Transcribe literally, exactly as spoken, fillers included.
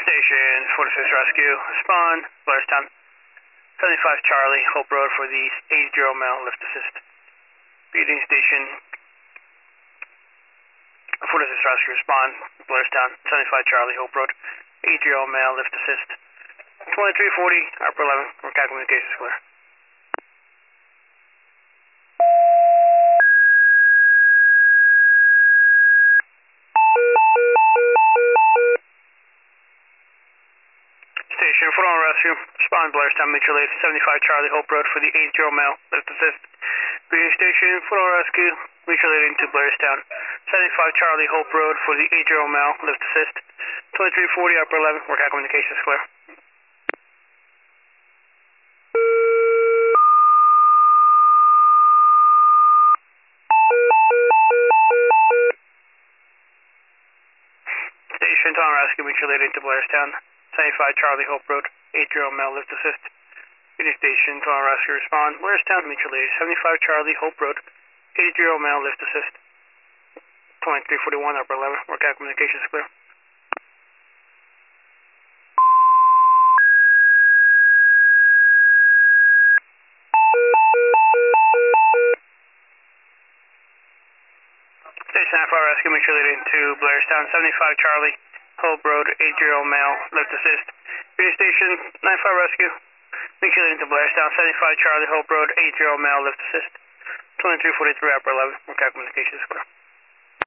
Station forty-six Rescue, respond, Blairstown. seventy-five Charlie, Hope Road for the eight zero male, lift assist. Beating Station forty-six Rescue, respond, Blairstown. seventy-five Charlie, Hope Road, eight zero male, lift assist. twenty-three forty, upper eleven, Mercat communications clear. Station four one Rescue, respond, Blairstown, mutual aid, seventy-five Charlie, Hope Road for the eight zero male, lift assist. Beating Station four one Rescue, mutual aid into Blairstown, seventy-five Charlie, Hope Road for the eight zero male, lift assist. twenty-three forty, upper eleven, Mercat communications clear. Station Tom Rescue, mutual aid into Blairstown, seventy-five Charlie, Hope Road, eight zero male, lift assist. Beating Station Tom Rescue, respond, Blairstown, mutual aid, seventy-five Charlie, Hope Road, eight zero male, lift assist. twenty-three forty-one, upper eleven, Mercat communications clear. Station Alpha Rescue, mutual aid into Blairstown, seventy-five Charlie, Hope Road, eight zero male, lift assist. Beating Station ninety-five Rescue, mutual aid into Blairstown, seventy-five Charlie, Hope Road, eight zero male, lift assist. twenty-three forty-three, upper eleven, Mercat communications clear.